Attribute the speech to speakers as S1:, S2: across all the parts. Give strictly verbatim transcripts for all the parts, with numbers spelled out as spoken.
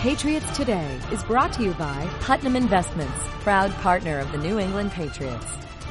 S1: Patriots Today is brought to you by Putnam Investments, proud partner of the New England Patriots.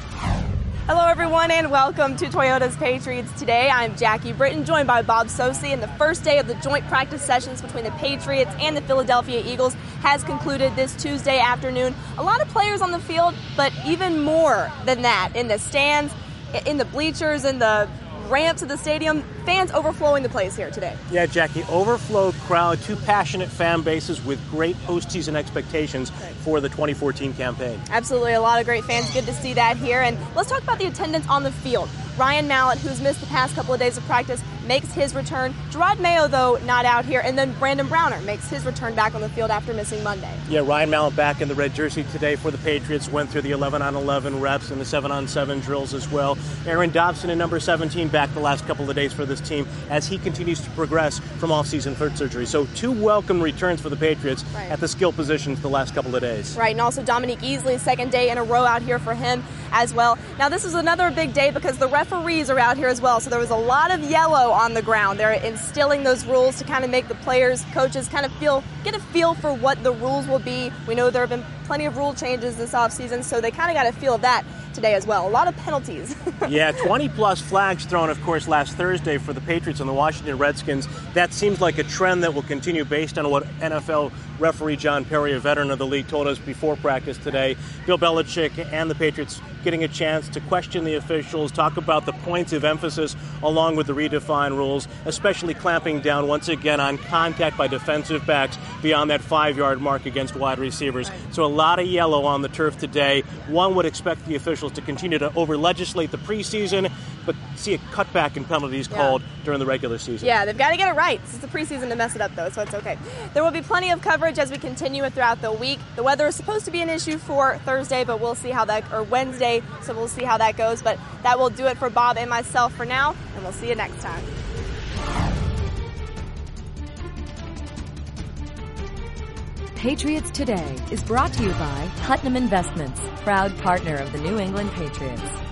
S2: Hello, everyone, and welcome to Toyota's Patriots Today. I'm Jackie Britton, joined by Bob Socci, and the first day of the joint practice sessions between the Patriots and the Philadelphia Eagles has concluded this Tuesday afternoon. A lot of players on the field, but even more than that in the stands, in the bleachers, in the ramps of the stadium, fans overflowing the place here today.
S3: Yeah, Jackie, overflowed crowd, two passionate fan bases with great postseason expectations for the twenty fourteen campaign.
S2: Absolutely, a lot of great fans. Good to see that here. And let's talk about the attendance on the field. Ryan Mallett, who's missed the past couple of days of practice, makes his return. Gerard Mayo, though, not out here. And then Brandon Browner makes his return back on the field after missing Monday.
S3: Yeah, Ryan Mallett back in the red jersey today for the Patriots. Went through the eleven on eleven reps and the seven on seven drills as well. Aaron Dobson in number seventeen back the last couple of days for this team as he continues to progress from off-season foot surgery. So two welcome returns for the Patriots right at the skill positions the last couple of days.
S2: Right, and also Dominique Easley, second day in a row out here for him as well. Now, this is another big day because the referees are out here as well. So there was a lot of yellow on the ground. They're instilling those rules to kind of make the players, coaches kind of feel, get a feel for what the rules will be. We know there have been plenty of rule changes this offseason, so they kind of got a feel of that today as well. A lot of penalties.
S3: Yeah, twenty plus flags thrown, of course, last Thursday for the Patriots and the Washington Redskins. That seems like a trend that will continue based on what N F L referee John Perry, a veteran of the league, told us before practice today. Bill Belichick and the Patriots getting a chance to question the officials, talk about the points of emphasis along with the redefined rules, especially clamping down once again on contact by defensive backs beyond that five-yard mark against wide receivers. So a lot of yellow on the turf today. One would expect the officials to continue to over-legislate the preseason, but see a cutback in penalties
S2: yeah.
S3: called during the regular season.
S2: Yeah, they've got to get it right. It's the preseason to mess it up, though, so it's okay. There will be plenty of coverage as we continue it throughout the week. The weather is supposed to be an issue for Thursday, but we'll see how that, or Wednesday, so we'll see how that goes. But that will do it for Bob and myself for now, and we'll see you next time.
S1: Patriots Today is brought to you by Putnam Investments, proud partner of the New England Patriots.